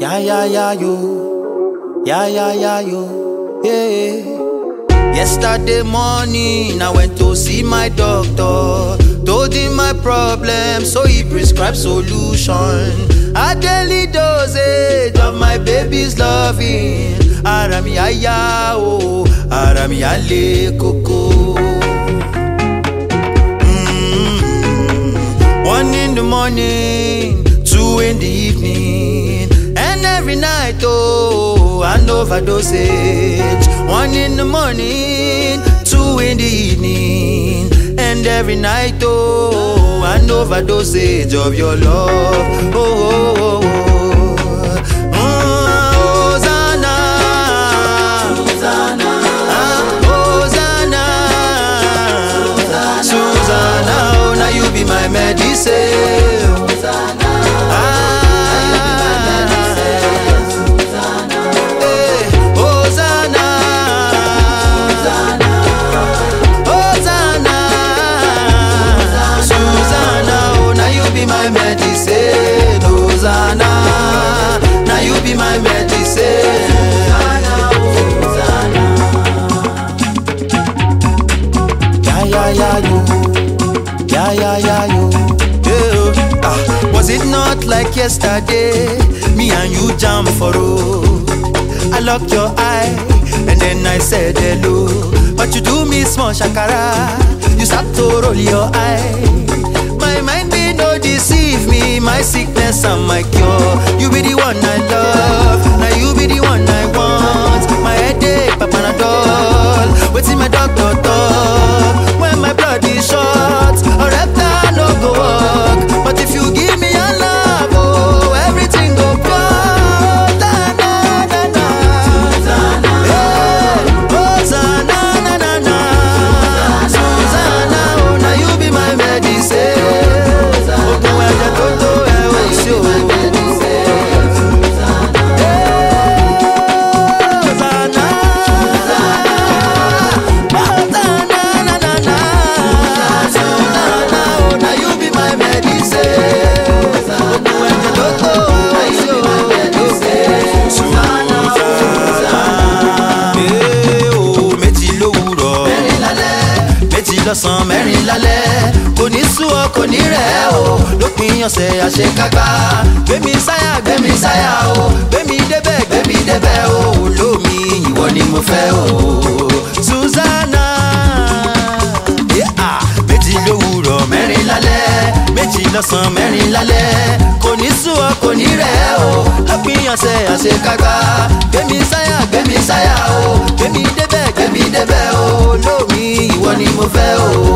yo, yeah. Yesterday morning, I went to see my doctor. Told him my problem, so he prescribed solution. A daily dosage of my baby's loving. Arami aya o, arami ale koko. 1 in the morning, 2 in the evening, and every night, oh, an overdosage. 1 in the morning, 2 in the evening, and every night, oh, an overdosage of your love. Oh, oh, oh, oh. Hosanna, Hosanna, Hosanna, Susanna, oh, now you be my medicine. Hosanna. My medicine, Hosanna. Now you be my medicine, Hosanna. Was it not like yesterday? Me and you jam for road. I locked your eye and then I said hello, but you do me small shakara. You start to roll your eye. My mind be no deceive me, my sickness and my cure. You be the one I love, now you be the one I want. My headache, Panadol, waiting my doctor talk. When my blood is short, or reptile no go walk. But if you give me your love, oh, everything go pure. Lọ́sàn mẹ́rin lálẹ́, kò ní sú ọ kò ní rẹ̀ o. Lópin ọ̀sẹ̀ àṣekágbá, gbémi sáyà o. Gbémi débẹ̀ o. Olómi ìwọ ni mo fẹ́ o. Susanna, méjì lówùrọ̀ mẹ́rin lálẹ́, méjì lọ́sàn mẹ́rin lálẹ́, kò ní sú ọ kò ní rẹ̀ o. Lópin ọ̀sẹ̀ àṣekágbá, gbémi sáyà o. Gbémi débẹ̀ o. Olómi ìwọ ni mo fẹ́ o.